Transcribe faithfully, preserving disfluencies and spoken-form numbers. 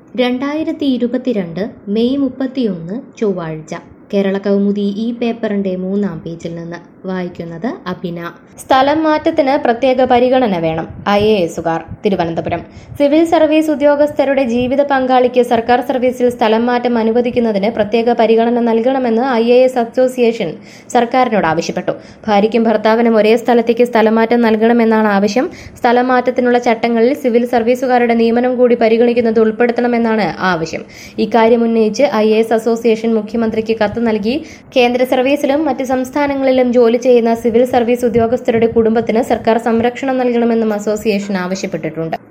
രണ്ടായിരത്തി ഇരുപത്തിരണ്ട് മെയ് മുപ്പത്തിയൊന്ന് ചൊവ്വാഴ്ച കേരള കൗമുദി ഈ പേപ്പറിന്റെ മൂന്നാം പേജിൽ നിന്ന് വായിക്കുന്നത് അഭിന. സ്ഥലം മാറ്റത്തിന് പ്രത്യേക പരിഗണന വേണം ഐ എ എസുകാർ. തിരുവനന്തപുരം. സിവിൽ സർവീസ് ഉദ്യോഗസ്ഥരുടെ ജീവിത പങ്കാളിക്ക് സർക്കാർ സർവീസിൽ സ്ഥലം മാറ്റം അനുവദിക്കുന്നതിന് പ്രത്യേക പരിഗണന നൽകണമെന്ന് ഐ എ എസ് അസോസിയേഷൻ സർക്കാരിനോട് ആവശ്യപ്പെട്ടു. ഭാര്യയ്ക്കും ഭർത്താവിനും ഒരേ സ്ഥലത്തേക്ക് സ്ഥലം മാറ്റം നൽകണമെന്നാണ് ആവശ്യം. സ്ഥലം മാറ്റത്തിനുള്ള ചട്ടങ്ങളിൽ സിവിൽ സർവീസുകാരുടെ നിയമനം കൂടി പരിഗണിക്കുന്നത് ഉൾപ്പെടുത്തണമെന്നാണ് ആവശ്യം. ഇക്കാര്യം ഉന്നയിച്ച് ഐ എ എസ് അസോസിയേഷൻ മുഖ്യമന്ത്രിക്ക് കത്ത് നൽകി. കേന്ദ്ര സർവീസിലും മറ്റ് സംസ്ഥാനങ്ങളിലും ജോലി ചെയ്യുന്ന സിവിൽ സർവീസ് ഉദ്യോഗസ്ഥരുടെ കുടുംബത്തിന് സർക്കാർ സംരക്ഷണം നൽകണമെന്നും അസോസിയേഷൻ ആവശ്യപ്പെട്ടിട്ടുണ്ട്.